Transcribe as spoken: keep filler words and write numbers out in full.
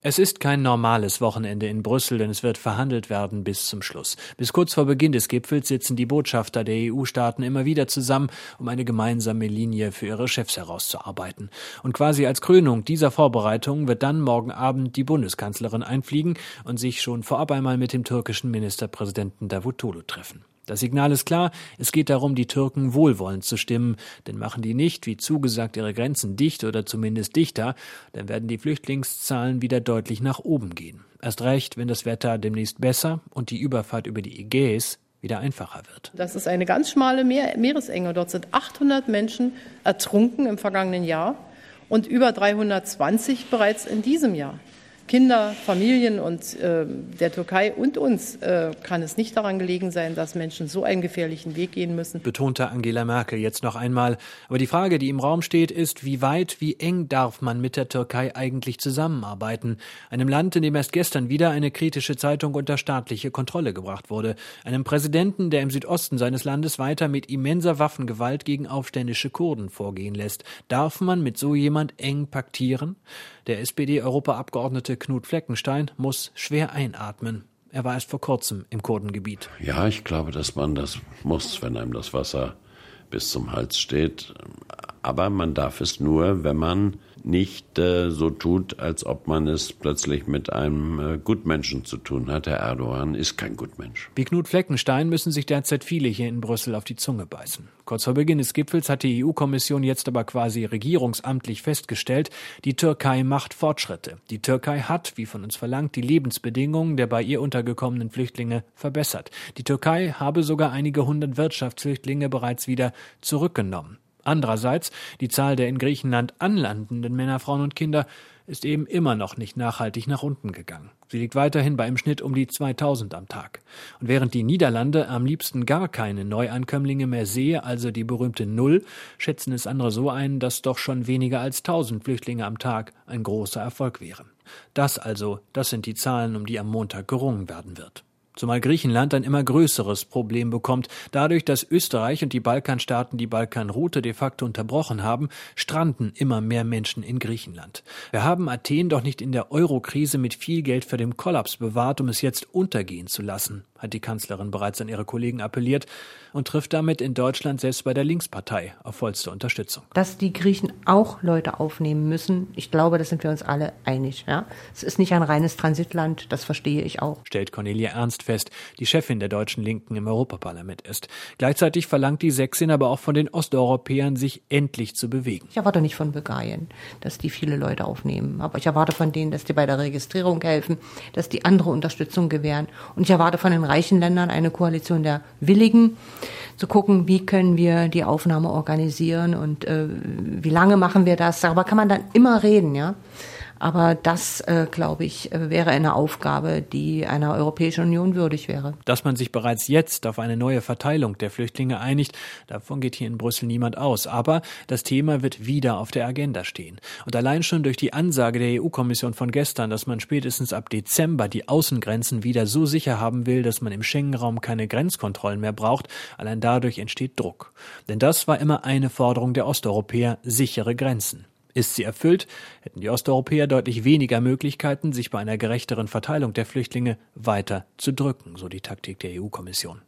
Es ist kein normales Wochenende in Brüssel, denn es wird verhandelt werden bis zum Schluss. Bis kurz vor Beginn des Gipfels sitzen die Botschafter der E U-Staaten immer wieder zusammen, um eine gemeinsame Linie für ihre Chefs herauszuarbeiten. Und quasi als Krönung dieser Vorbereitungen wird dann morgen Abend die Bundeskanzlerin einfliegen und sich schon vorab einmal mit dem türkischen Ministerpräsidenten Davutoglu treffen. Das Signal ist klar, es geht darum, die Türken wohlwollend zu stimmen, denn machen die nicht, wie zugesagt, ihre Grenzen dicht oder zumindest dichter, dann werden die Flüchtlingszahlen wieder deutlich nach oben gehen. Erst recht, wenn das Wetter demnächst besser und die Überfahrt über die Ägäis wieder einfacher wird. Das ist eine ganz schmale Meer- Meeresenge. Dort sind achthundert Menschen ertrunken im vergangenen Jahr und über dreihundertzwanzig bereits in diesem Jahr. Kinder, Familien und äh, der Türkei und uns äh, kann es nicht daran gelegen sein, dass Menschen so einen gefährlichen Weg gehen müssen. Betonte Angela Merkel jetzt noch einmal. Aber die Frage, die im Raum steht, ist, wie weit, wie eng darf man mit der Türkei eigentlich zusammenarbeiten? Einem Land, in dem erst gestern wieder eine kritische Zeitung unter staatliche Kontrolle gebracht wurde. Einem Präsidenten, der im Südosten seines Landes weiter mit immenser Waffengewalt gegen aufständische Kurden vorgehen lässt. Darf man mit so jemand eng paktieren? Der S P D-Europaabgeordnete Knut Fleckenstein muss schwer einatmen. Er war erst vor kurzem im Kurdengebiet. Ja, ich glaube, dass man das muss, wenn einem das Wasser bis zum Hals steht. Aber man darf es nur, wenn man nicht äh, so tut, als ob man es plötzlich mit einem äh, Gutmenschen zu tun hat. Herr Erdogan ist kein Gutmensch. Wie Knut Fleckenstein müssen sich derzeit viele hier in Brüssel auf die Zunge beißen. Kurz vor Beginn des Gipfels hat die E U-Kommission jetzt aber quasi regierungsamtlich festgestellt, die Türkei macht Fortschritte. Die Türkei hat, wie von uns verlangt, die Lebensbedingungen der bei ihr untergekommenen Flüchtlinge verbessert. Die Türkei habe sogar einige hundert Wirtschaftsflüchtlinge bereits wieder zurückgenommen. Andererseits, die Zahl der in Griechenland anlandenden Männer, Frauen und Kinder ist eben immer noch nicht nachhaltig nach unten gegangen. Sie liegt weiterhin bei im Schnitt um die zweitausend am Tag. Und während die Niederlande am liebsten gar keine Neuankömmlinge mehr sehe, also die berühmte Null, schätzen es andere so ein, dass doch schon weniger als tausend Flüchtlinge am Tag ein großer Erfolg wäre. Das also, das sind die Zahlen, um die am Montag gerungen werden wird. Zumal Griechenland ein immer größeres Problem bekommt. Dadurch, dass Österreich und die Balkanstaaten die Balkanroute de facto unterbrochen haben, stranden immer mehr Menschen in Griechenland. Wir haben Athen doch nicht in der Euro-Krise mit viel Geld für den Kollaps bewahrt, um es jetzt untergehen zu lassen, hat die Kanzlerin bereits an ihre Kollegen appelliert und trifft damit in Deutschland selbst bei der Linkspartei auf vollste Unterstützung. Dass die Griechen auch Leute aufnehmen müssen, ich glaube, da sind wir uns alle einig. Ja? Es ist nicht ein reines Transitland, das verstehe ich auch. Stellt Cornelia Ernst fest, die Chefin der deutschen Linken im Europaparlament ist. Gleichzeitig verlangt die Sächsin aber auch von den Osteuropäern, sich endlich zu bewegen. Ich erwarte nicht von Bulgarien, dass die viele Leute aufnehmen. Aber ich erwarte von denen, dass die bei der Registrierung helfen, dass die andere Unterstützung gewähren. Und ich erwarte von den reichen Ländern eine Koalition der Willigen, zu gucken, wie können wir die Aufnahme organisieren und äh, wie lange machen wir das. Darüber kann man dann immer reden, ja. Aber das, äh, glaube ich, wäre eine Aufgabe, die einer Europäischen Union würdig wäre. Dass man sich bereits jetzt auf eine neue Verteilung der Flüchtlinge einigt, davon geht hier in Brüssel niemand aus. Aber das Thema wird wieder auf der Agenda stehen. Und allein schon durch die Ansage der E U-Kommission von gestern, dass man spätestens ab Dezember die Außengrenzen wieder so sicher haben will, dass man im Schengen-Raum keine Grenzkontrollen mehr braucht, allein dadurch entsteht Druck. Denn das war immer eine Forderung der Osteuropäer, sichere Grenzen. Ist sie erfüllt, hätten die Osteuropäer deutlich weniger Möglichkeiten, sich bei einer gerechteren Verteilung der Flüchtlinge weiter zu drücken, so die Taktik der E U-Kommission.